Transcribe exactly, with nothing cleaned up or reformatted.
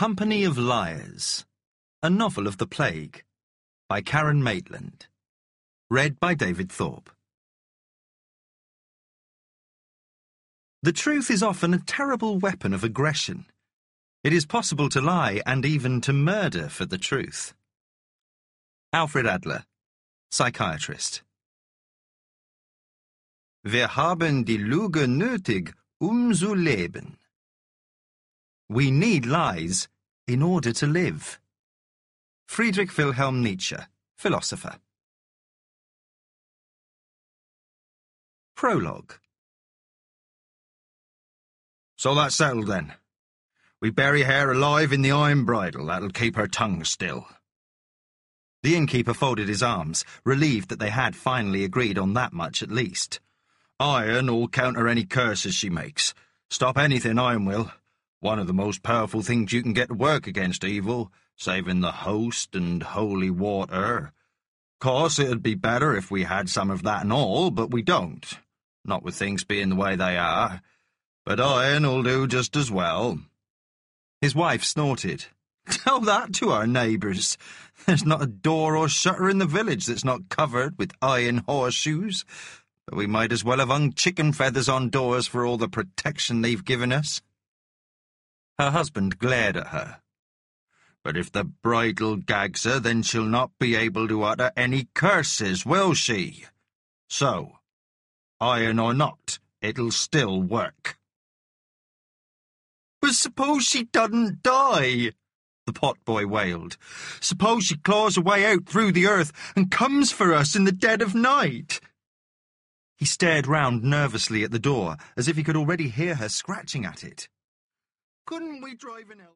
Company of Liars, a novel of the plague, by Karen Maitland. Read by David Thorpe. The truth is often a terrible weapon of aggression. It is possible to lie and even to murder for the truth. Alfred Adler, psychiatrist. Wir haben die Lüge nötig, um zu leben. We need lies in order to live. Friedrich Wilhelm Nietzsche, philosopher. Prologue. So that's settled then. We bury her alive in the iron bridle. That'll keep her tongue still. The innkeeper folded his arms, relieved that they had finally agreed on that much at least. Iron'll counter any curses she makes. Stop anything, iron will. One of the most powerful things you can get to work against evil, saving the host and holy water. Course, it'd be better if we had some of that and all, but we don't. Not with things being the way they are. But iron'll do just as well. His wife snorted. Tell that to our neighbours. There's not a door or shutter in the village that's not covered with iron horseshoes. But we might as well have hung chicken feathers on doors for all the protection they've given us. Her husband glared at her. But if the bridle gags her, then she'll not be able to utter any curses, will she? So, iron or not, it'll still work. But suppose she doesn't die, the potboy wailed. Suppose she claws her way out through the earth and comes for us in the dead of night. He stared round nervously at the door, as if he could already hear her scratching at it. Couldn't we drive an